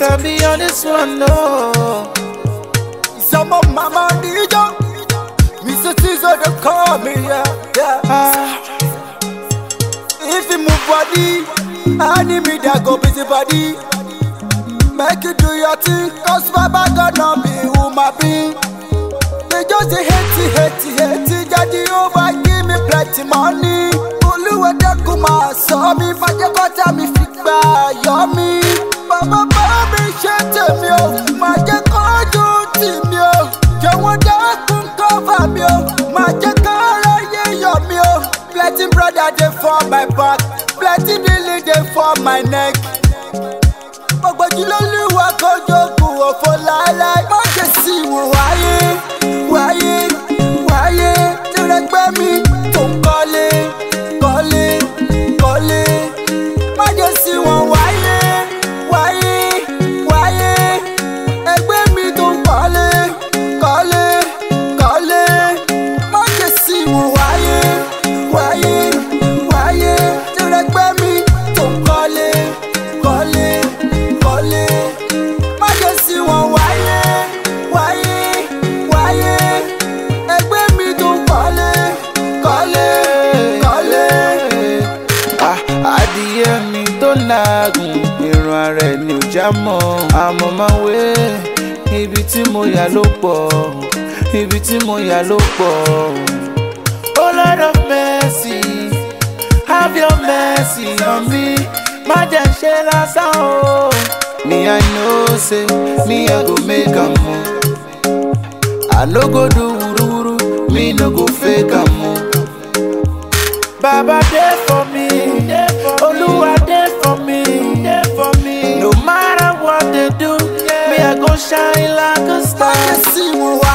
tell me on this one, no. Some of mama DJ, Mr. Tizo, they call me, yeah. If you move body, I need me that go busy body. Make you do your thing, cause Baba gonna be who my be. They just hate, daddy over, give me plenty money. Oluwa dekuma, so me, faje kota mi fikba, yomi. Baba baby, shete me, maje kojo ti me, jewo dekun cover me, maje kara ye yomi. Plenty brother they for my back, plenty really they for my neck. Ogboju loluwa kojo ku ofo láíláí. Má jẹ́ sí wọn wáyé, tí rẹ gbé mi tó ń kọ́lé. Má jẹ́ sí wọn wáyé, ẹgbẹ́ mi tó ń kọ́lé. Má jẹ́ sí wọn wáyé, tí rẹ gbé mi tó ń kọ́lé. Má jẹ́ sí wọn wáyé, ẹgbẹ́ mi tó ń kọ́lé. Adìyẹ mi tó làágùn, irun ara ẹ̀ ni ò já mọ́. Àmọ́ máa wé ibi tí mo yà ló pọ̀, Oh Lord of mercy, have your mercy on me. Má jẹ́ ṣe lásán o. Me I know say, me I go make am move. I no go do wuru, me no go fake am move. Baba there for me, Oluwa there for me. No matter what they do, me I go shine like a star. Má jẹ́ sí wọn wáyé.